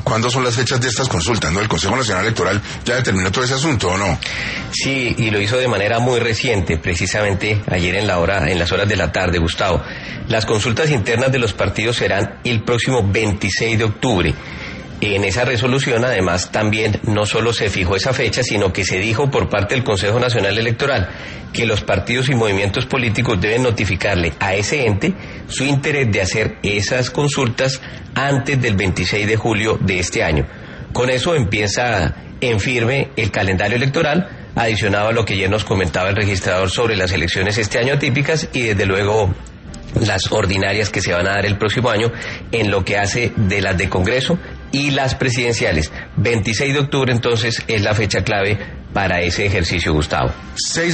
¿cuándo son las fechas de estas consultas? ¿No? El Consejo Nacional Electoral ya determinó todo ese asunto, ¿o no? Sí, y lo hizo de manera muy reciente, precisamente ayer en las horas de la tarde, Gustavo. Las consultas internas de los partidos serán el próximo 26 de octubre. En esa resolución, además, también no solo se fijó esa fecha, sino que se dijo por parte del Consejo Nacional Electoral que los partidos y movimientos políticos deben notificarle a ese ente su interés de hacer esas consultas antes del 26 de julio de este año. Con eso empieza en firme el calendario electoral, adicionado a lo que ayer nos comentaba el registrador sobre las elecciones este año atípicas y desde luego las ordinarias que se van a dar el próximo año en lo que hace de las de Congreso y las presidenciales. 26 de octubre entonces es la fecha clave para ese ejercicio, Gustavo.